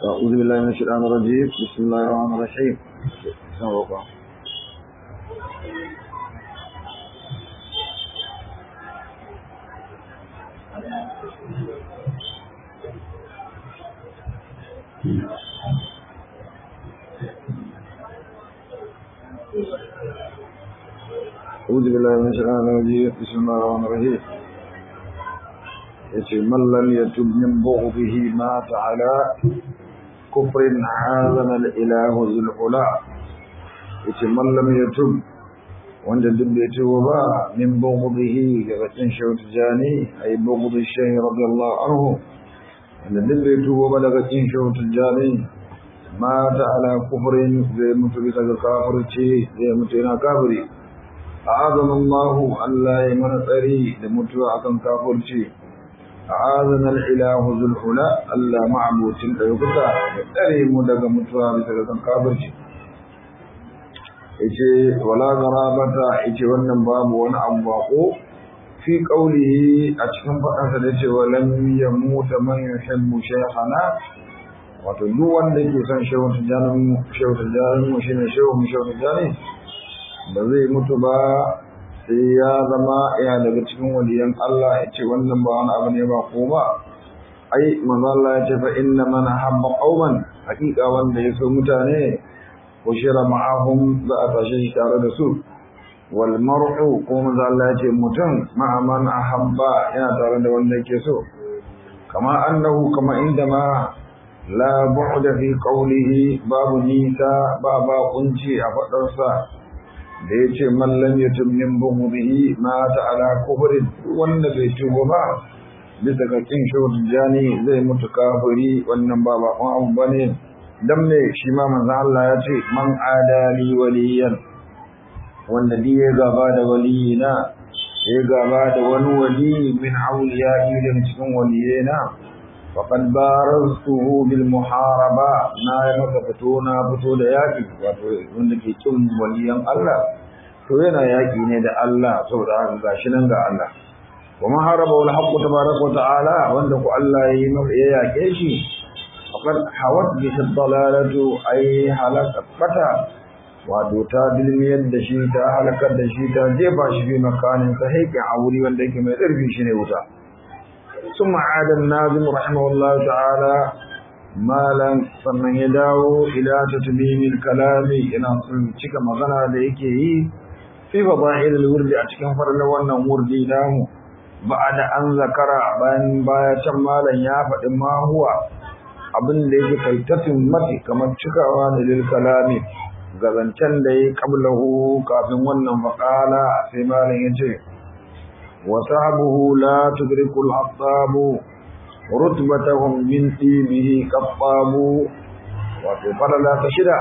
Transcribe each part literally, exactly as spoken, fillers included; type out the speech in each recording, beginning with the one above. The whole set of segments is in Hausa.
أعوذ بالله من الشيطان الرجيم بسم الله الرحمن الرحيم أعوذ بالله من الشيطان الرجيم بسم الله الرحمن الرحيم من لم يتب من بغضه مات على كفر عاذنا الإله ذو العلا من لم يتب wanda duk bai tuba ba min bughdihi daga cin shautu jani ay bughdi shaykh radiyallahu anhu wanda duk bai tuba ba daga cin shautu jani mata ala kufrin zai mutu bisa ga kafirci zai mutu yana kafiri a'azana Allah Allah ya mana tsari da mutuwa akan kafirci a'azana al-ilahu dhul ula Allah ma'butin daukaka ya tsare mu daga mutuwa bisa ga kafirci yace wala garabata yace wannan babu wani abu bako fi qawlihi a cikin fadansa da cewa lam yamuta man yuhibbu shaykhana wato duk wanda yake son shehu tijanin shehu tijanin shine shehu mu shehu tijani ba zai mutu ba sai ya zama ya daga cikin waliyan Allah yace wannan ba wani abu ne ba ko ba ai manzo Allah yace fa inna man habba qauman haqiqa wanda yaso mutane وشير معهم ذات شيء تare da su wal mar'u kuma Allah ya ce mutum ma man ahabba yana tare da wanda yake so kama annahu kama indama la bu'da fi qawlihi babu nisa ba ba kunci a fadar sa da yace man lam yatub min bughdihi ma ta'ala kufrin wanda bai tuba ba bisa ga kin shawjani zai mutu kafiri wannan ba ba abu bane dan ne shi ma manzo Allah ya ce man adali waliyan wanda bi ya gaba da waliyina ya gaba da wani wali min awliya ilin cikin waliyina faqad barastuhu bil muharaba na ya maka fito na fito da yaki wato wanda ke kin waliyan Allah to yana yaki ne da Allah saboda haka gashi nan ga Allah wa muharaba wal haqqu tabaraka wa ta'ala wanda ku Allah ya yi maka ya yake shi فقد حوت به الضلالة أي حلقة بتا ودوتا بالمية دشيتا حلقة دشيتا جيبا في مكان صحيح عوري وانديك ما يرفي شنوتا ثم عاد الناظم رحمه الله تعالى مالا فمن يداو إلى تتميم الكلام إن أصلتك مغنى ليكي في فضائل الورد أتكن فرلوانا وردي نامو بعد أن ذكر بان باية مالا يافد ما هو abin da yake kai tafin mati kamar cikawa da lil kalami gazancen da yake qablahu kafin wannan faqala sai malam yace wa sahabuhu la tudriku al-hattabu rutbatahum min tibihi qattabu wato fadala ta shida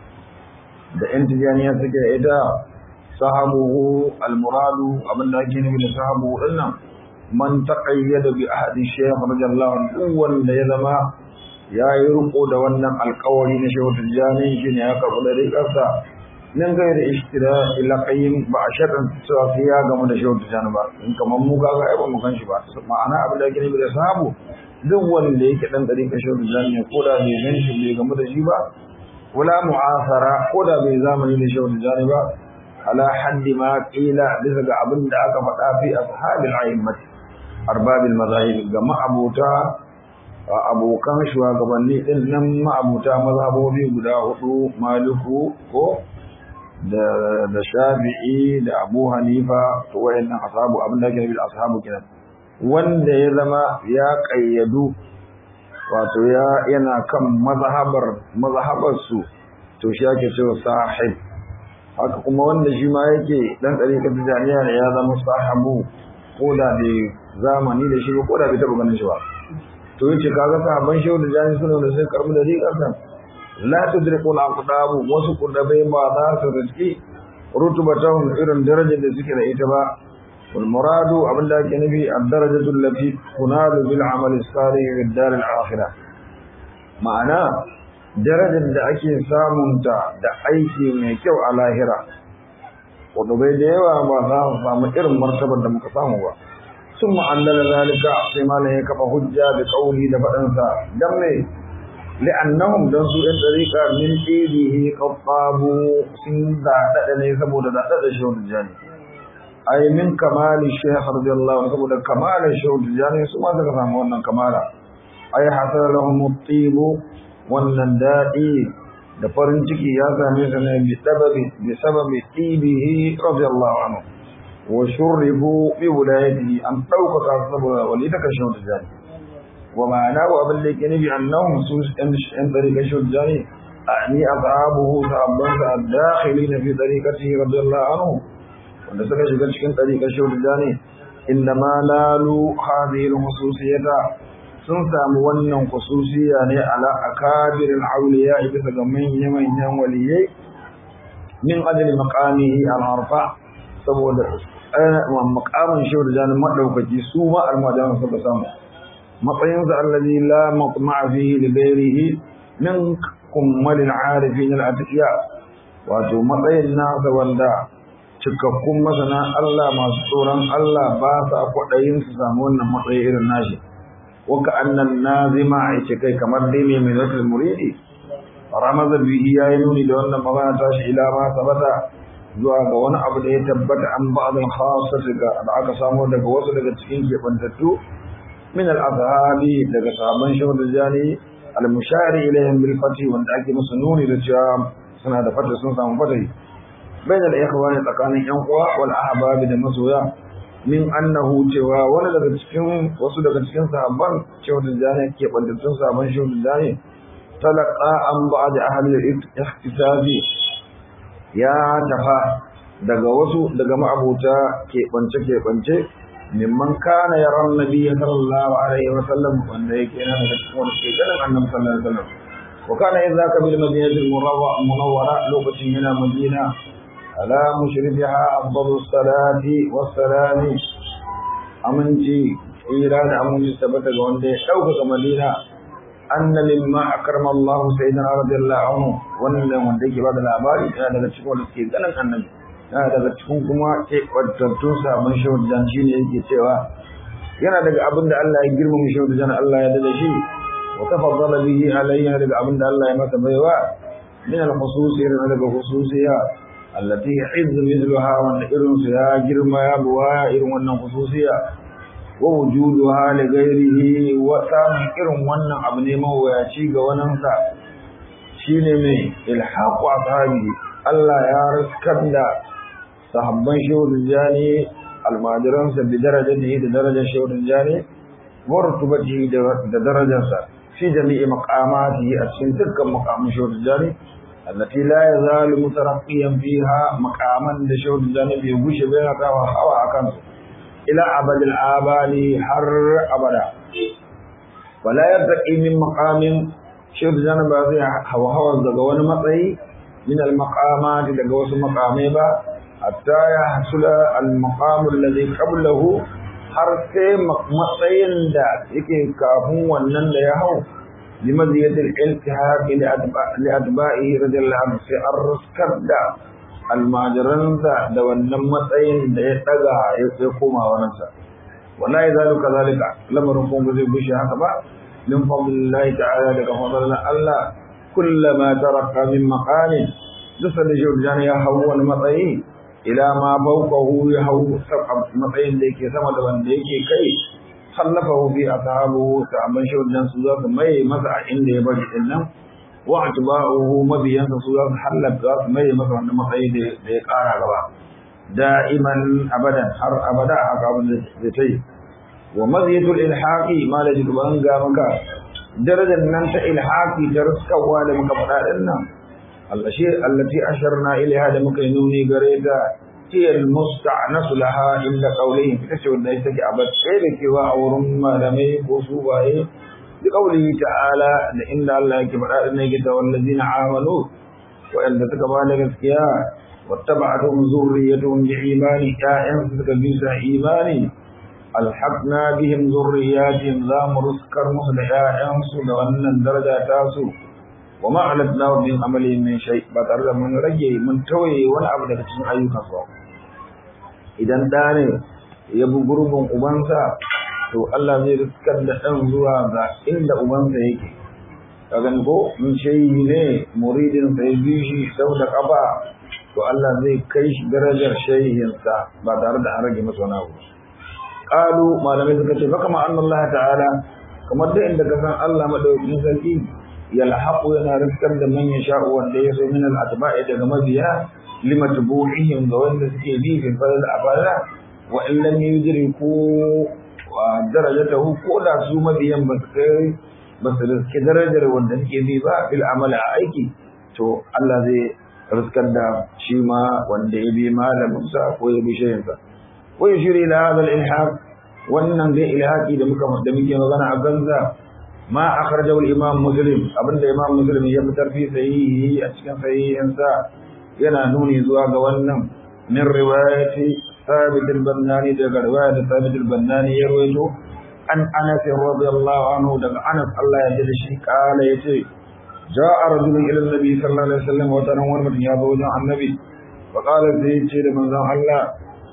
da intijaniya suke ita sahabuhu al-muradu abin da yake nufi da sahabu dinnan man taqayyada bi ahadi shaykh radiyallahu anhu wanda ya zama ya yi riko da wannan alkawari na shehu tijjani shi ne ya karɓi da rikarsa nan gai da ishtira ila qayyim ba a shaɗin cewa sai ya gamu da shehu tijjani ba in kamar mu kaga ai ba mu kan shi ba ma'ana abin da yake nufi da sahabu duk wanda yake dan ɗariƙar shehu tijjani ne ko da bai gan shi bai gamu da shi ba wala mu'asara ko da bai zamani da shehu tijjani ba ala haddi ma qila bisa ga abin da aka faɗa fi ashabil a'immat arbabil mazahib ga ma'abuta abokan shugabanni din nan ma'abuta mazhabobi guda hudu Maliku ko da da Shafi'i da Abu Hanifa to wayannan ashabu abin da yake bil ashabu kenan wanda ya zama ya kayyadu wato ya yana kan mazhabar mazhabar su to shi yake cewa sahib haka kuma wanda shi ma yake dan dariƙar tijaniya ne ya zama sahabu ko da bai zamani da shi ko da bai taba ganin shi ba to yace kaga sahabban shehu da jani suna da sai karbu da riƙar nan la tudriqul aqdab wasu kudabai ba za su rizki rutubatan irin darajar da suke da ita ba wal muradu abinda ake nufi ad-darajatu allati tunalu bil amali salih fi dar al-akhirah ma'ana darajar da ake samun ta da aiki mai kyau a lahira kudabai da yawa ba za su samu irin martabar da muka samu ba ثم علل ذلك sai malam ya kafa hujja da kauli da fadansa dan me li'annahum dan su ɗan tariqa min dihi qattabu sun da dada ne saboda da dada shehu tijani ay min kamali shaykh radiyallahu anhu saboda kamalin shehu tijani su ma suka samu wannan kamala ay hasala lahum at-tib wannan dadi da farin ciki ya same su ne bi sababi bi sababi tibihi radiyallahu anhu wa shurribu bi wilayatihi an dauka saboda walida ka shehu tijani wa ma'ana wa abin da yake nufi annahum su ɗan tariqa shehu tijani ani ashabuhu sahabban sa dakhilina fi tariqatihi radiyallahu anhu wanda suka shiga cikin tariqa shehu tijani inda ma lalu hadhihi al-khususiyata sun samu wannan khususiya ne ala akabir al-awliya bisa ga manyan manyan waliyai min ajli maqamihi al-arfa saboda maqamin shehu tijani madaukaki su ma almajan suka samu matsayin sa allazi la matma'a fihi li ghairihi min kummal al-arifin al-atqiya wato matsayin nasa wanda cikakkun masana Allah masu tsoron Allah ba sa kwadayin su samu wannan matsayi irin nashi waka annan nazima aice kai kamar dai mai mai zatul muridi ramaza bihi yayi nuni da wannan magana ta shi ila ma sabata zuwa ga wani abu da ya tabbata an ba'dhin khassati ga da aka samu daga wasu daga cikin kebantattu min al-azhabi daga sahabban shehu tijani al-mushari ilayhim bil fati wanda ake musu nuni da cewa suna da fata sun samu fatahi bayan al-ikhwani tsakanin yan uwa wal ahbab da masoya min annahu cewa wani daga cikin wasu daga cikin sahabban shehu tijani ke bantattun sahabban shehu tijani talaqa an ba'd ahli al-ihtisabi ya tafa daga wasu daga ma'abuta ke bance ke bance mimman kana yaran nabiyyi sallallahu alaihi wa sallam wanda yake yana daga cikin wanda ke ganin annabi sallallahu alaihi wa sallam wa kana idza kabil madinatul munawwara lokacin yana madina على مشرفها أفضل الصلاة والسلام أمنتي إيران أمنتي ثبت وندي شوكة مدينة أن مما أكرم الله سيدنا رضي الله عنه وندي وندي بعد الأباري هذا تشكو لسكي قلن النبي هذا تشكو كما وتنسى من شو الجانشين يجي سوا yana daga abin da Allah ya girmama shi da jana Allah ya dade shi wa tafaddala bihi alayhi daga abin da Allah ya masa baiwa min al-khususiyya daga khususiyya التي حفظ مثلها والإرنس يا جرم يا بوايا إرن ونن خصوصية ووجودها لغيره وسام إرن ونن أبني مويا شيق وننسى شينمي الحق أصحابه الله يا رسكن صحبان شهود الجاني المادرنس بدرجته درجة شهود الجاني ورتبته درجة في جميع مقاماته أسفل تلك مقام شهود الجاني التي لا يزال مترقيا فيها مقاما لشهود الجانب يبوش بينك وحوى أكامس إلى أبد الآباد حر أبدا ولا يرتقي من مقام شهود الجانب هذه هو هو الزقوان مطعي من المقامات لقوس مقاميبا حتى يحصل المقام الذي قبله حرف مطعين دا يكي كافون ونن يهو لمزية الالتحاق لأتباعه رضي الله عنه في الرسكب الماجران ذا دوانا مطعين دا يتقى يقوم ونسى ولا يزال كذلك لما نقوم بذي بشي حسبا من فضل الله تعالى لك فضلنا الله كلما ترك من مقام جسد جرجان يهو المطعين إلى ما فوقه يهو سبع مطعين ديكي سمد من ديكي كي خلفه في أصحابه تعبان شهود جان سوزات مي مسع عندي بجي إنم واعتباعه مبيان سوزات حلب ذات مي مسع عند مطعي دي قارا قبا دائما أبدا حر أبدا عقاب الزيتي ومزية الإلحاق ما لجد بأنقى مكا درجة ننت إلحاقي ترسك والا مكبرات إنم الأشياء التي أشرنا إليها لمكينوني قريتا هي المستعنس لها إلا قولهم كتشو النايستك عبد خيرك وأورم لمي قصوبة لقوله تعالى لإن الله كبرا إنك والذين عاملوا وإن تكبالك السكياء واتبعتهم ذريتهم بإيمان كائن تكبيس إيماني الحقنا بهم ذرياتهم ذا مرسكر مصلح ينصد وأن الدرجة تاسو وما علتناه من عملهم من شيء بطرد من رجي من توي والعبد كتشن أيوكا صواب idan da ne ya bi gurbin ubansa to Allah zai riskar da ɗan zuwa ga inda ubansa yake kagan ko in shehi ne muridin sai bi shi sau da kafa to Allah zai kai shi darajar shehinsa ba tare da an rage masa wani abu qalu malamai suka ce baka ma Allah ta'ala kamar da inda ka san Allah madaukakin sarki yalhaqu yana rizqar da man yasha wanda ya so min al-atba'i daga mabiya limatbu'ihim ga wanda suke bi fi fadl abada wa in lam yudriku wa darajatahu ko da su mabiyan ba su kai ba su riske darajar wanda suke bi ba fil amala a aiki to Allah zai riskar da shi ma wanda ya bi malamin sa ko ya bi shehinsa ko yushiri ila hadha al-ilhaq wannan dai ilhaqi da muka da muke magana a ganza ma akhrajahu al-imam muslim abinda imam muslim ya fitar fi sahihi a cikin sahihinsa yana nuni zuwa ga wannan min riwayati ثابت البناني ده رواية ثابت البناني يرويته عن أنس رضي الله عنه ده أنس الله يجد شيء قال يتي جاء رجل إلى النبي صلى الله عليه وسلم وتنور من يابونا عن النبي فقال زيد شيء من ذا الله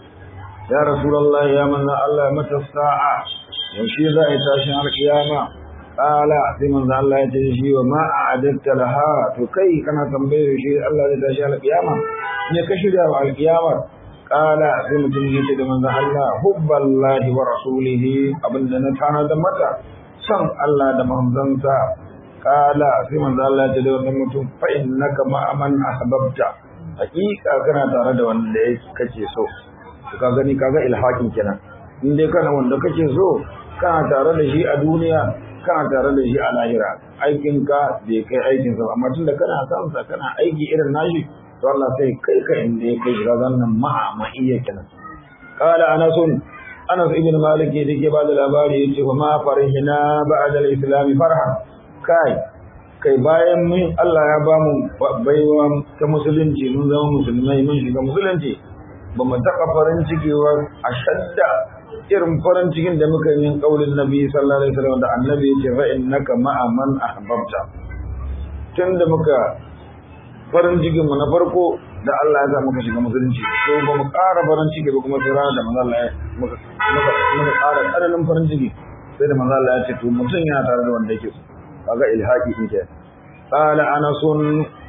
يا رسول الله يا من ذا الله متى الساعة وشي ذا يتاشن على القيامة قال في من ذا الله يجد شيء وما أعددت لها فكي كان تنبيه شيء الله يتاشن على القيامة يكشف على القيامة قال sai mutum ya ce da manzon Allah hubballahi wa rasulihi abinda na tana da mata san Allah da manzansa qala sai manzon Allah ya ce da wannan mutum fa innaka ma man ahbabta hakika kana tare da wanda kake so ka gani kaga ilhakin kenan in dai kana wanda kake so kana tare da shi a duniya kana tare da shi a lahira aikin ka bai kai aikin sa amma tunda kana san sa kana aiki irin nashi to Allah sai kai ka inda ya kai shiga zannan ma'a ma'iyya kenan qala anas anas ibn malik yake ba da labari yace fa ma farihina ba'da al-islam farha kai kai bayan mun Allah ya ba mu baiwa ta musulunci mun zama musulmai mun shiga musulunci ba mu taka farin ciki wa ashadda irin farin cikin da muka yi kaulin nabi sallallahu alaihi wasallam da annabi yace fa innaka ma'a man ahbabta tunda muka farin cikin mu na farko da Allah ya sa muka shiga musulunci to ba mu ƙara farin ciki ba kuma sai ranar da manzo Allah ya muka muka muka ƙara ƙaranin farin ciki sai da manzo Allah ya ce to mutum yana tare da wanda yake so kaga ilhaqi din ke qala anasun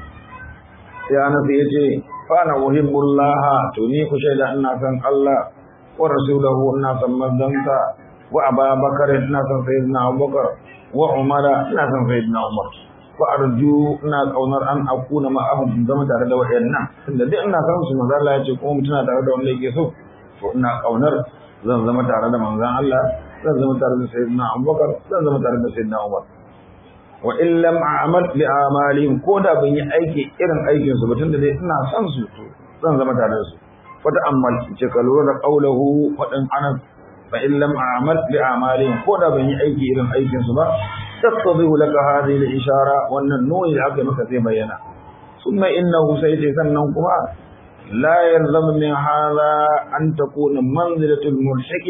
ya anas yace fa ana uhibbullah to ni ku shaida ina san Allah wa rasulahu ina san manzansa wa abubakar ina san sayyidina abubakar wa umara ina san sayyidina umar fa'arju ina kaunar an akuna ma'ahum zama tare da wayannan tunda duk ina san su manzo Allah ya ce kuma mutuna tare da wanda yake so to ina kaunar zan zama tare da manzon Allah zan zama tare da sayyidina Abubakar zan zama tare da sayyidina Umar wa in lam a'mal li amalihim ko da ban yi aiki irin aikin su ba tunda dai ina san su to zan zama tare da su fa ta'ammal ce ka lura da qaulahu wadan anas fa in lam a'mal li amalihim ko da ban yi aiki irin aikin su ba تتضح لك هذه الإشارة وأن النوع العقل مثل بينا ثم إنه سيتسنكما لا يلزم من هذا أن تكون منزلة الملحق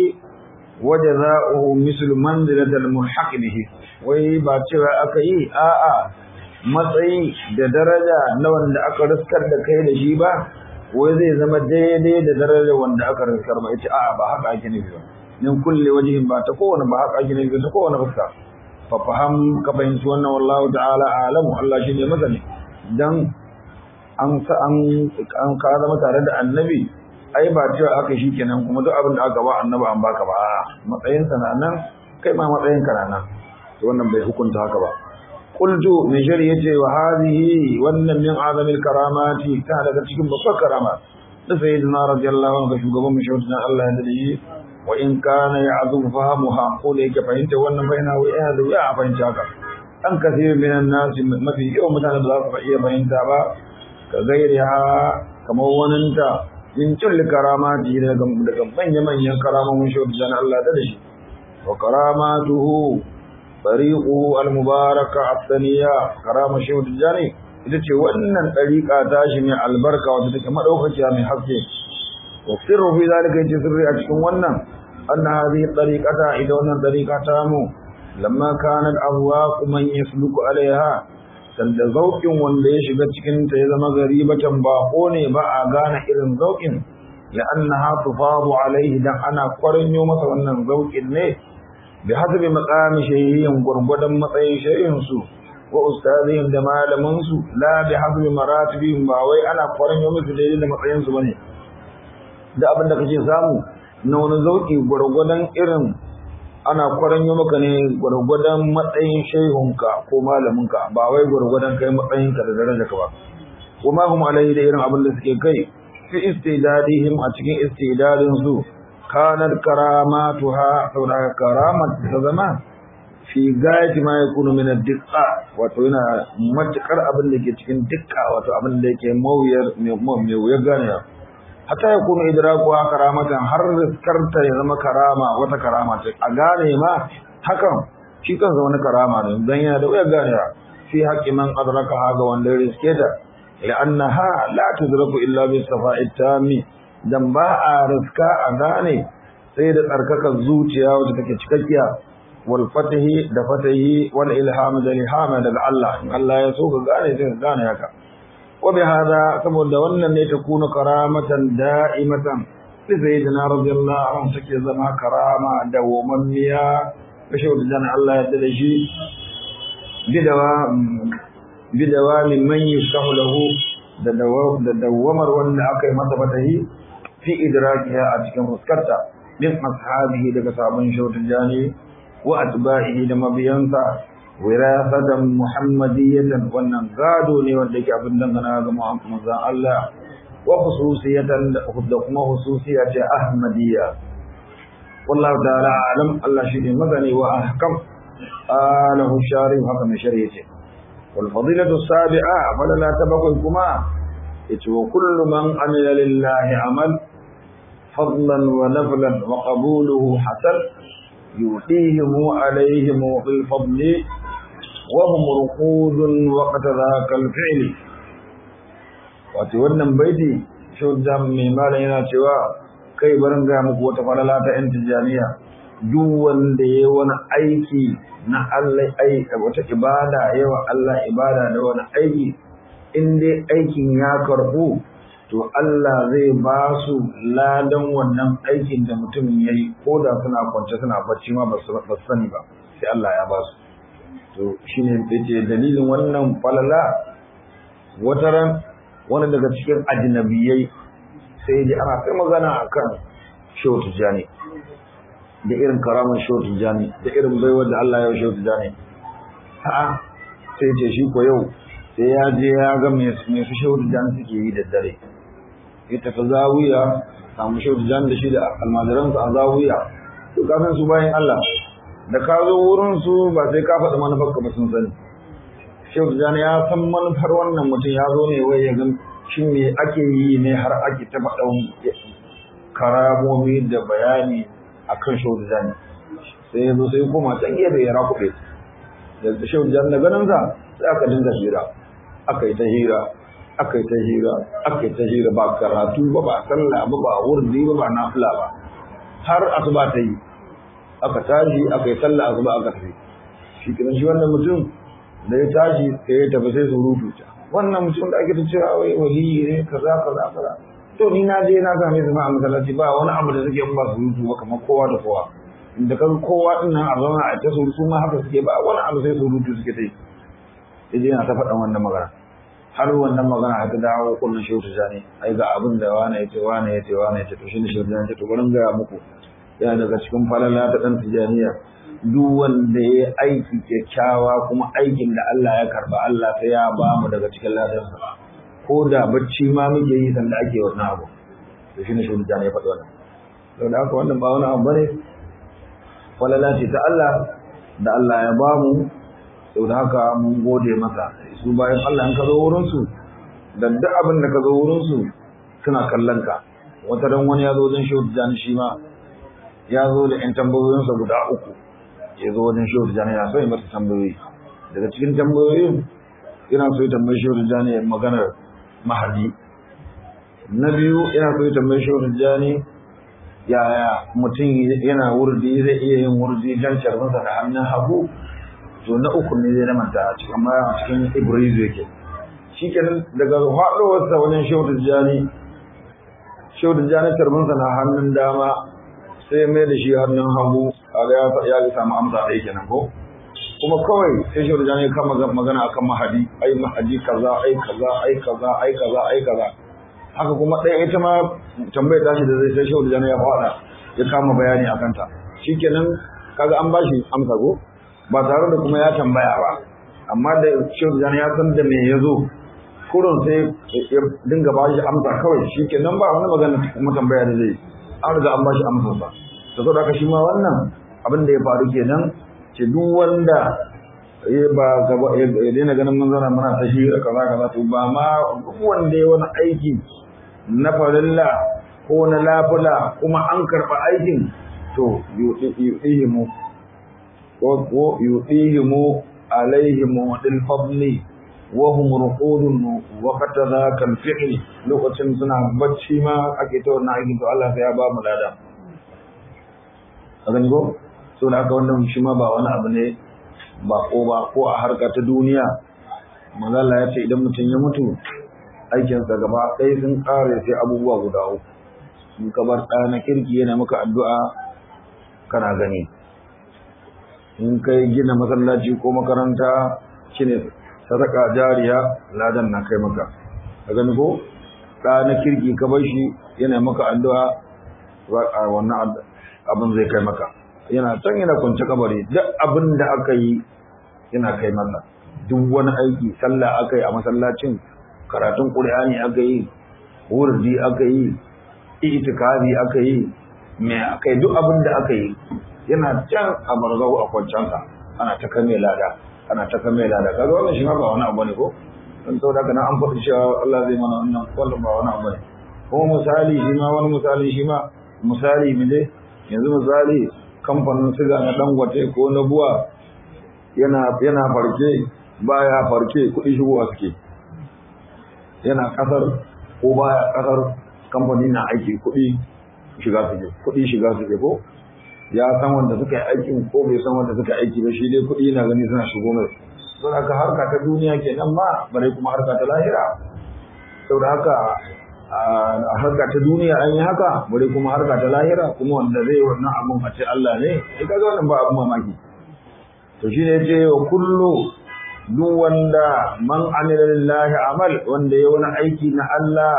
وجزاؤه مثل منزلة الملحق به ويباتوا أكي آآ matsayi da daraja na wanda aka riskar da kai da shi ba wai zai zama daidai da daraja wanda aka riskar ba ita a'a ba haka ake nufi ba min kulli wajhin ba ta kowane ba haka ake nufi ta kowane fuska fafaham ka fahimci wannan wallahu ta'ala alamu Allah shi ne masani dan an an an ka zama tare da annabi ai ba cewa aka shi kenan kuma duk abin da aka ba annabi an baka ba matsayin sa nan kai ma matsayin ka nan to wannan bai hukunta haka ba qultu min shari yace wa hadhihi wannan min azamil karamati ta daga cikin babbar karama da sayyidina radiyallahu anhu shugaban mu shautin Allah ya dade wa in kana ya'zum fahamuha ko da yake fahimta wannan bayana wa ya da ya fahimta haka an kasir minan nas mafi yawan mutanen da za su iya fahimta ba ka gairiha kamar waninta min kulli karamati daga daga manyan manyan karamomin shautin Allah da shi wa karamatuhu tariquhu al-mubaraka as-saniya karama shautin jani ita ce wannan dariqa tashi mai albarka wanda take madaukakiya mai haske والسر في ذلك يجسر أجكم ونم أن هذه الطريقة إذا ونم طريقة تامو لما كانت أذواق من يسلك عليها سند ذوق وليش بتكن تيزم غريبة باقوني بأغان إذن ذوق لأنها تفاض عليه دع أنا قرن يوم سوى ذوق إنه بحسب مقام شيء قربدا مطعي شيء سو wa ustazihim da malaman su la bi hasbi maratibihim ba wai ana kwaran yo musu daidai da matsayin su bane da abin da kake samu na wani zauki gurgudan irin ana kwaran yo maka ne gurgudan matsayin shehunka ko malaminka ba wai gurgudan kai matsayinka da darajarka ba kuma hum alai da irin abin da suke kai fi istidadihim a cikin istidadin su kanar karamatuha saboda karamat ta zama fi gaji ma yakunu min ad-diqqa wato yana matukar abin da ke cikin dukka wato abin da yake mawuyar mai wuyar gane hatta yakunu idraku karamatan har rizkarta ya zama karama wata karama ce a gane ma hakan shi kansa wani karama ne dan yana da wuyar gane fi haqqi man adraka ga wanda ya riske ta لأنها لا تدرك إلا بالصفاء التام dan ba a riska a gane sai da tsarkakar zuciya wacce take cikakkiya wal fatahi da fatahi wal ilham da ilhama daga Allah Allah ya so ka gane sai ka gane haka wa bi hada saboda wannan ne ta kuna karamatan da'imatan sai sayyidina radiyallahu anhu take zama karama da wammiya kashe da Allah ya da shi bidawa bidawa min man yashtahu lahu da da dawamar wanda aka yi masa fatahi fi idrakiha a cikin fuskarta min ashabihi daga sabon shautin jani wa atba'ihi da mabiyansa wirasatan muhammadiyatan wannan gado ne wanda yake abin dangana ga Muhammad Allah wa khususiyatan da kuma khususiya ce ahmadiyya wallahu ta'ala alam Allah shi ne magani wa ahkam alahu sharif haka mai shari'a ce والفضيلة السابعة فلا لا تبقى كما وكل من عمل لله عمل فضلا ونفلا وقبوله حسن يؤتيهم عليهم في الفضل وهم رقود وقت ذاك الفعل وتولنا بيتي شو الدم من مالنا سوا كي برنغا مقوة فلا لا تنتجانية دوان ديوان أيكي na Allah ai wata ibada yawa Allah ibada da wani aiki in dai aikin ya karbu to Allah zai ba su ladan wannan aikin da mutum yayi ko da suna kwance suna bacci ma ba su sani ba sai Allah ya ba su to shine yace dalilin wannan falala wataran wani daga cikin ajnabiyai sai dai ana kai magana akan Shehu Tijani da irin karamin Shehu Tijani da irin baiwar da Allah ya Shehu Tijani a'a sai ce shi ko yau sai ya je ya ga me su Shehu Tijani suke yi da dare ita ta zawiya samu Shehu Tijani da shi da almajiran a zawiya to kafin su bayan Allah da ka zo wurin su ba sai ka faɗi manufar ka ba sun sani Shehu Tijani ya san manufar wannan mutum ya zo ne wai ya ga shin me ake yi ne har ake ta faɗan karamomi da bayani akan Shehu Tijani sai yazo sai kuma can gefe ya rakuɓe da Shehu Tijani da ganin sa sai aka dinga hira aka yi ta hira aka yi ta hira aka yi ta hira ba karatu ba ba sallah ba ba wurdi ba ba nafila ba har asuba ta yi aka tashi aka yi sallah asuba aka tafi shi kiran shi wannan mutum da ya tashi sai ya tafi sai surutu ta wannan mutum da ake ta cewa wai wali ne kaza kaza kaza to ni na je na same su ma a masallaci ba wani abu da suke ba su rutu ba kamar kowa da kowa inda kan kowa din nan a zauna a ta surutu ma haka suke ba wani abu sai surutu suke ta yi yaje yana ta faɗan wannan magana har wannan magana ta dawo kullun Shehu Tijani ai ga abin da wani yace wani yace wani yace to shi ne Shehu Tijani to gurin ga muku yana daga cikin falala ta dan Tijaniya duk wanda ya aiki kyakkyawa kuma aikin da Allah ya karba Allah sai ya ba mu daga cikin ladansa ko da bacci ma muke yi sanda ake wannan abu to shine Shehu Tijani ya faɗi wannan saboda haka wannan ba wani abu bane falala ce ta Allah da Allah ya ba mu saboda haka mun gode masa su bayan Allah in ka zo wurin su da duk abin da ka zo wurin su suna kallon ka wata dan wani ya zo wajen Shehu Tijani shi ma ya zo da ƴan tambayoyinsa guda uku ya zo wajen Shehu Tijani ya so ya masa tambayoyi daga cikin tambayoyin yana so ya tambayi Shehu Tijani maganar mahadi na biyu yana so ya tambayi Shehu Tijani yaya mutum yana wurdi zai iya yin wurdi jan sharbinsa da hannun hagu to na uku ne zai namanta a cikin amma cikin ibrizu yake shi kenan daga haɗuwarsa wajen Shehu Tijani Shehu Tijani sharbinsa na hannun dama sai mai da shi hannun hagu kaga ya ya samu amsa ɗaya kenan ko kuma kawai sai shi da ya kama magana akan mahadi ai mahadi kaza ai kaza ai kaza ai kaza ai kaza haka kuma ɗaya ita ma tambayar tashi da zai sai shi da ya faɗa ya kama bayani akan ta shikenan kaga an bashi amsa go ba tare da kuma ya tambaya ba amma da shi da ya san da me yazo kurun sai ya dinga bashi amsa kawai shikenan ba wani magana kuma tambaya da zai an riga an bashi amsa ba saboda haka shi ma wannan abin da ya faru kenan ce duk wanda ya ba ya daina ganin mun zana muna ta shi kaza kaza to ba ma duk wanda ya wani aiki na farilla ko na lafula kuma an karba aikin to yudihimu wa yudihimu alaihim wadil fadli wa hum ruqudun wa qatadaka al-fi'l lokacin suna bacci ma ake ta wannan aikin to Allah sai ya ba mu lada kaga go so da aka wannan shi ma ba wani abu ne ba ko ba ko a harka ta duniya manzo Allah ya ce idan mutum ya mutu aikin sa gaba ɗaya sun kare sai abubuwa guda uku in ka bar ɗa na kirki yana maka addu'a kana gani in kai gina masallaci ko makaranta shine sadaka jariya ladan na kai maka ka gani ko ɗa na kirki ka bar shi yana maka addu'a wannan abin zai kai maka yana can yana kunce kabari duk abin da aka yi yana kai masa duk wani aiki sallah aka yi a masallacin karatun qur'ani aka yi wurdi aka yi itikafi aka yi me aka yi duk abin da aka yi yana can a barzau a kwancansa ana ta kame lada ana ta kame lada kaga wannan shi ma ba wani abu ne ko dan saboda kana an faɗi cewa Allah zai mana wannan wallan ba wani abu ne ko misali shi ma wani misali shi ma misali mu dai yanzu misali kamfanin siga na Dangote ko na Buwa yana yana farke baya farke kuɗi shigowa suke yana kasar ko baya kasar kamfani na aiki kuɗi shiga suke kuɗi shiga suke ko ya san wanda suka yi aikin ko bai san wanda suka aiki ba shi dai kuɗi na gani suna shigo mai don haka harka ta duniya kenan ma bare kuma harka ta lahira saboda haka a harka ta duniya an yi haka bare kuma harka ta lahira kuma wanda zai wannan abun a ce Allah ne sai kaga wannan ba abun mamaki to shine yace wa kullu duk wanda man amila lillahi amal wanda ya wani aiki na Allah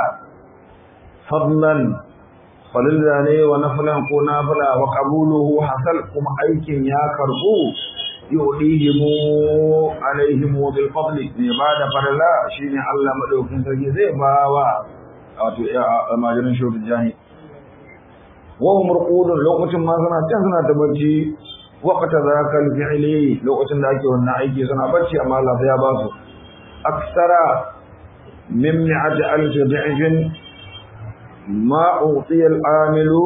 fadlan falilla ne wa nafilan ko nafila wa qabuluhu hasal kuma aikin ya karbu yudihimu alaihimu bil fadli ne ba da farla shine Allah madaukin sarki zai bawa wato majirin shudin jani wa hum ruqudun lokacin ma suna can suna ta bacci waqta zakal fi'li lokacin da ake wannan aiki suna bacci amma Allah ya ba su aksara min mi'ati alf da'jin ma utiya al-amilu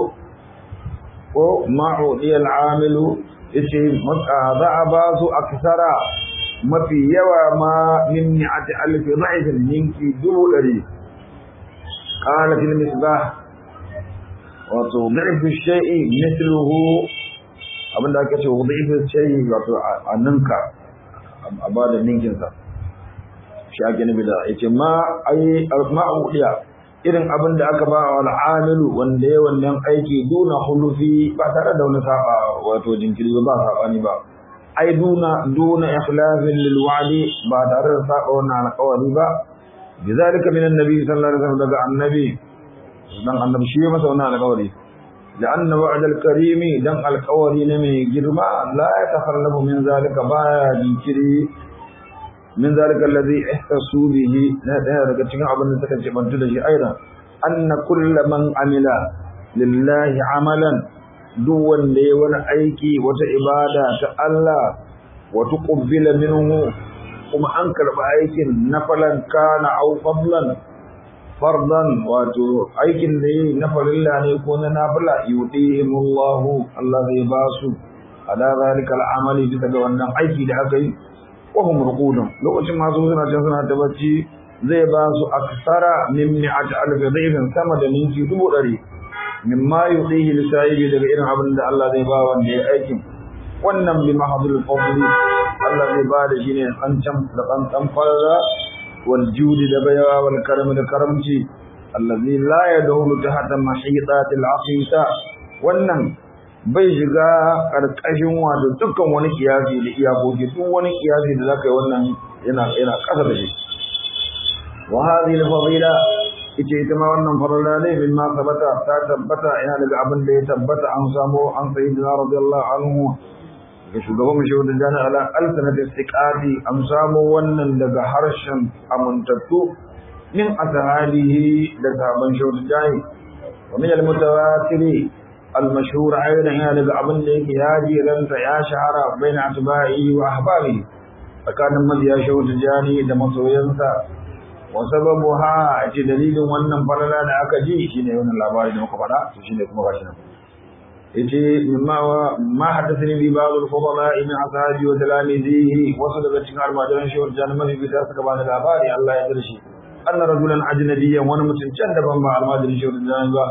ko ma utiya al-amilu yace za a ba su aksara mafi yawa ma min mi'ati alf da'jin ninki dubu dari قال في المصباح وتضعف الشيء مثله abinda ake ce wadaifu shayi wato a ninka a ba da ninkinsa shi ake nufi da yace ma ai ma'udiya irin abinda aka ba wa al'amilu wanda ya wannan aiki duna hulufi ba tare da wani saba wato jinkiri ba sabani ba ai duna duna ikhlafin lil wa'di ba tare da saba wannan alƙawari ba bizalika min annabi sallallahu alaihi wasallam daga annabi dan annabi shi masa wannan alƙawari لأن وعد الكريم دم القوري نمي جرما لا يتخلف من ذلك بعد ذكري من ذلك الذي احتسوا به هذا كتشين عبد التكتش بنتلجي أيضا أن كل من عمل لله عملا دون ليون أيكي وتعبادة الله وتقبل منه وما أنكر بأيك نفلا كان أو فضلا fardan wato aikin da yi na farilla ne ko na nafila yudihimullahu Allah zai ba su ala zalikal amali bisa ga wannan aiki da aka yi wa hum ruqudun lokacin ma su suna can suna ta bacci zai ba su aksara min mi'at alf dhaifin sama da ninki dubu dari mimma yudihi lisa'ibi daga irin abin da Allah zai ba wanda ya aikin wannan bi mahdhul fadli Allah zai ba da shi ne kancan da kancan farra والجود دبيا والكرم الكرمتي الذي لا يدخل تحت محيطات العقيدة wannan bai shiga karkashin wato dukkan wani kiyasi da iyakoki duk wani kiyasi da zaka yi wannan yana yana kasa da shi wa hadhihi al-fadila ita ita ma wannan farilla ne bin ma tabbata ta tabbata yana daga abin da ya tabbata an samu an sayyidina radiyallahu anhu ga shugaban mu shehu dajjal ala alsanat istiqati an samu wannan daga harshen amuntattu min ashabihi da sahaban shehu dajjal wa min al-mutawatiri al-mashhur aidan yana daga abin da yake yaji ranta ya shahara baina atba'i wa ahbabi tsakanin mabiya shehu dajjal da masoyansa wa sababuha ce dalilin wannan falala da aka ji shine wannan labari da muka faɗa to shine kuma gashi nan yace mimma ma hadathani bi ba'd al-fudala min ashabi wa talamizihi wasu daga cikin almajiran shehu dajjal mafi bita suka bani labari Allah ya dirshi anna rajulan ajnabiyyan wani mutum can daban ba almajirin shehu dajjal ba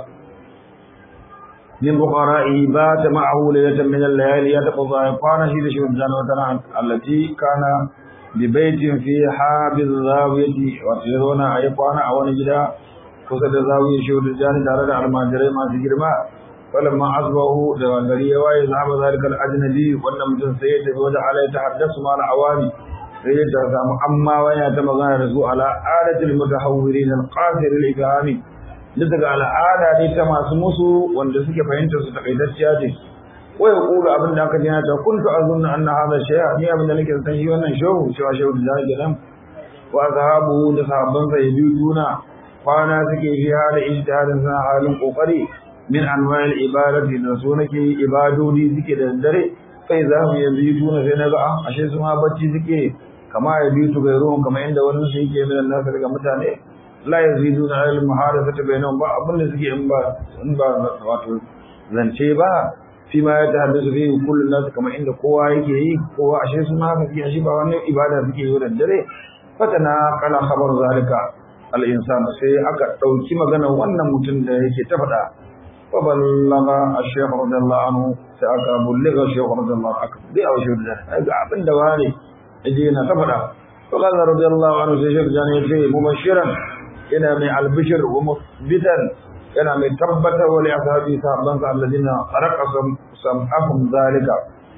من بقرائه بات معه ليلة من الليالي يتقضى يقانا شيد شهود جانو تنان التي كان ببيت في حاب الزاوية وتجدون أيقانا أو نجدا فسد زاوية شهود الجاني دارد على ما جري ما سجر ما فلما عصبه دوانغري ويذهب ذلك الأجنبي وأنم تنسيت بوجه عليه تحدث مع العوامي سيد تسام أما ويتمغان رسول على آلة المتحورين القاصر الإفهامي duk daga al'ada ne ta masu musu wanda suke fahimtar su takaitacciya ce wai kulu abin da aka jina ta kuntu azunna anna hadha shay'a ni abin da nake san shi wannan shehu cewa shehu da gidan wa zahabu da sahabban sa yabi juna kwana suke fi hada ijtihadin sa halin kokari min anwa'il ibadati da su nake ibadodi suke da dare sai za mu yabi juna sai naga ashe su ma bacci suke kama yabi su gairuhum kama inda wannan shi yake min Allah daga mutane la yaziduna ala al-muhadathati bainahum ba abin da suke in ba in ba wato zance ba fi ma ya tahaddasu fi kullu nas kamar inda kowa yake yi kowa ashe su ma haka shi ba wannan ibada suke yi da dare fatana kala khabar zalika al-insan sai aka dauki magana wannan mutum da yake ta fada fa ballaga ash-shaykh radiyallahu anhu sai aka bullaga shaykh radiyallahu anhu dai a wajen da ga abin da wani yaje na ta fada to Allah radiyallahu anhu sai shaykh jani yace mubashiran yana mai albishir wa musbitan yana mai tabbatar wa ashabi sahabban sa alladina qaraqasam sam'ahum zalika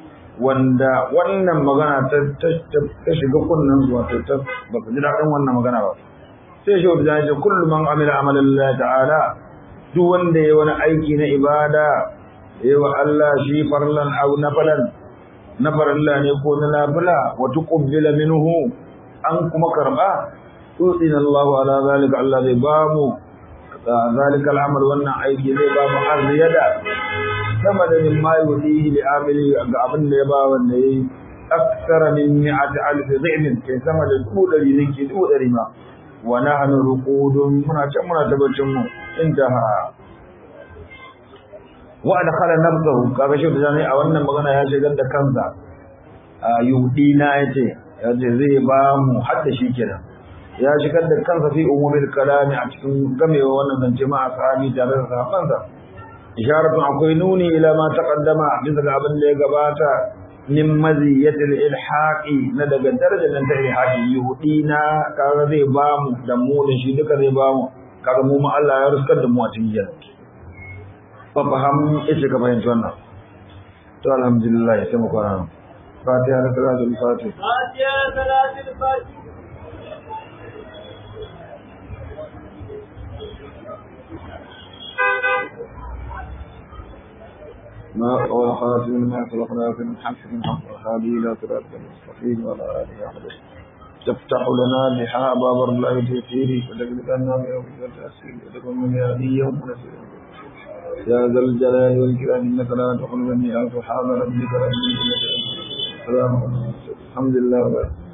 wanda wannan magana ta ta shiga kunnan su wato ta ba su ji dadin wannan magana ba sai shi da ya kullu man amila amalan Allah ta'ala duk wanda yayi wani aiki na ibada yayi wa Allah shi farlan aw nafalan nafaralla ne ko na nafila wa tuqbila minhu an kuma karba tu'ina Allah ala zalika Allah zai bamu zalika al'amal wannan aiki zai bamu arziyada sama da min ma yudihi li amili ga abin da ya ba wanda yayi aksara min mi'ati alf dhi'min kai sama da kudari ninki kudari ma wa nahnu ruqudun muna can muna tabbacin mu intaha wa adkhala nafsuhu kaga shi da a wannan magana ya shigar da kansa yudina yace yace zai ba mu hadda shi kenan ya shigar da kansa fi umumil kalami a cikin gamewa wannan zance ma ashabi tare da sahabbansa isharatu akwai nuni ila ma taqaddama bisa ga abin da ya gabata min maziyatil ilhaqi na daga darajar nan ta ilhaqi yudina kaga zai ba mu da mu da shi duka zai ba mu kaga mu ma Allah ya ruskar da mu a cikin janna fa faham ita ka fahimci wannan to alhamdulillah sai mu kwana fatiha da salatul fatih fatiha salatul fatih ما قول خاتم ما خلقنا في الحق من حق هذه لا صراط المستقيم ولا آله أحد تفتح لنا بها باب الله تيسير وتجد لنا من يوم التأسير وتكون من هذه يوم نسير يا ذا الجلال والكرام إنك لا تخلو مني ألف حاضر ربك ربي الحمد لله